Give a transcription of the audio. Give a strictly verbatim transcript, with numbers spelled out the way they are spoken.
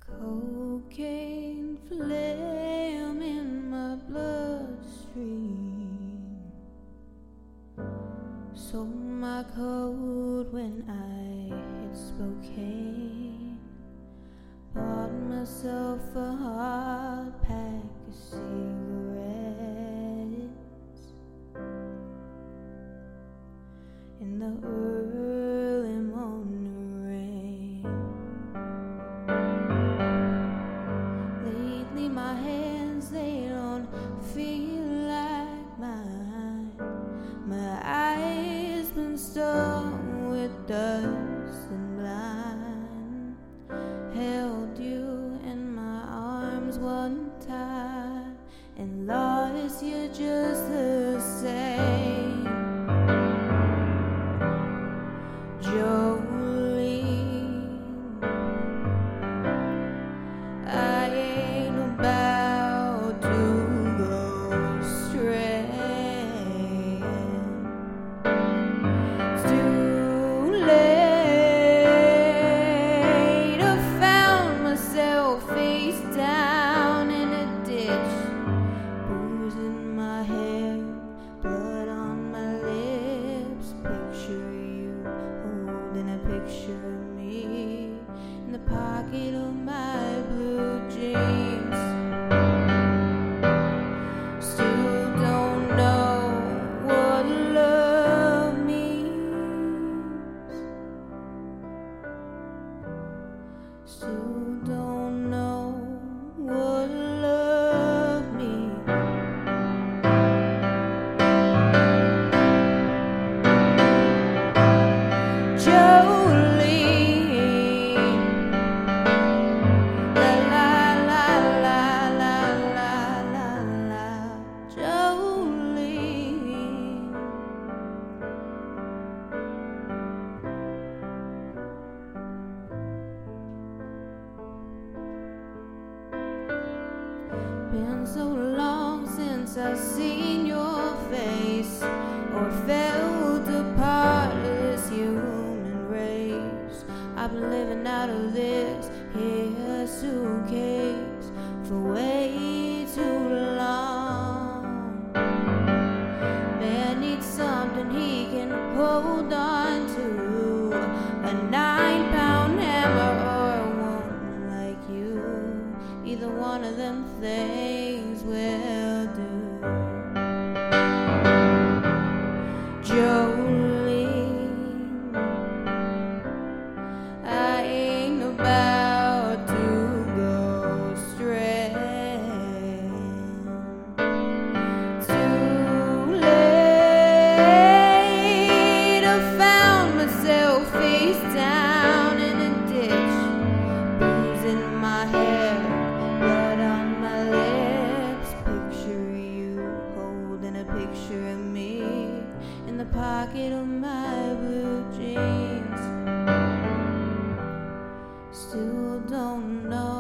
Cocaine flame in my bloodstream, sold my code when I hit Spokane, bought myself a hot pack of cigarettes in the early morning rain. Lately my hands, they don't feel like mine. My eyes been stung with dust and blind. Held you in my arms one time and lost you just the same. Jolene, I ain't about to go straight. It's too late. I found myself face down in a ditch, booze in my hair, blood on my lips. Picture you holding a picture of me in the pocket of my blue jeans. Still don't know what love means. Still don't know what love means. Jolene, la la la la la la la la, Jolene. Been so long since I've seen your face or felt a part of this human race. I've been living out of this here suitcase for way too long. Man needs something he can hold on to, a nine pound hammer or a woman like you. Either one of them things will do. Jolene, I ain't about to go straight. Too late. I found myself face down in a ditch, booze in my hair, blood on my lips. Picture you holding a picture of me in the pocket of my blue jeans. Still don't know